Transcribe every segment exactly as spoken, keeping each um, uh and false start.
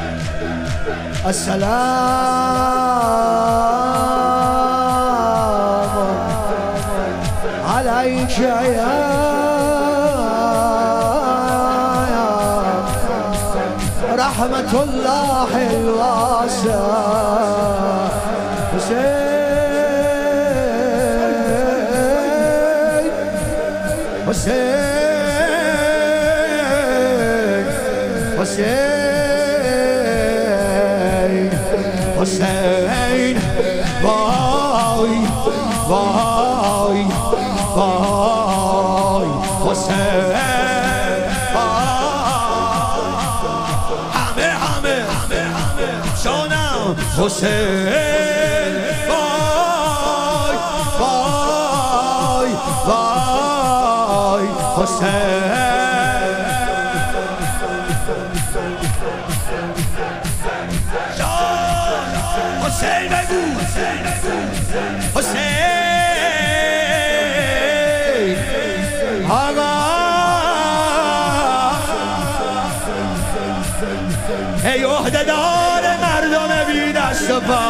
السلام عليك يا رحمة الله الواسع حسين حسين حسين حسين باي باي باي حسين همه همه شانم حسین وای وای وای حسین حسین بگو حسین آقا ای عهده‌دار مردم بی دست و پا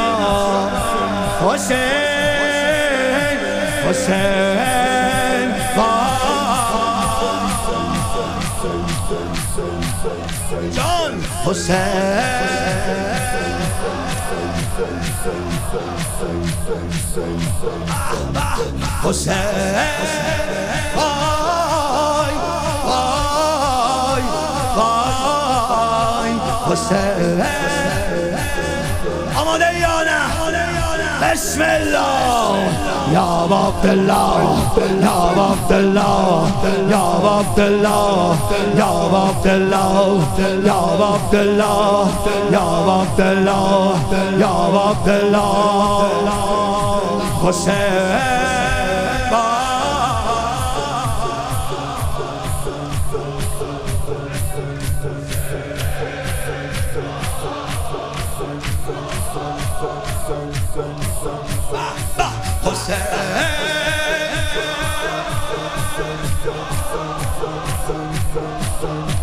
حسین حسین جان حسین حسین وای وای وای حسین آماده یا نه بسم الله یا عبدالله یا عبدالله یا عبدالله یا عبدالله یا عبدالله یا عبدالله یا عبدالله حسین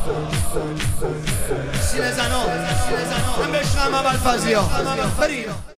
سینه زنان هم بشنم اول فضیا بریم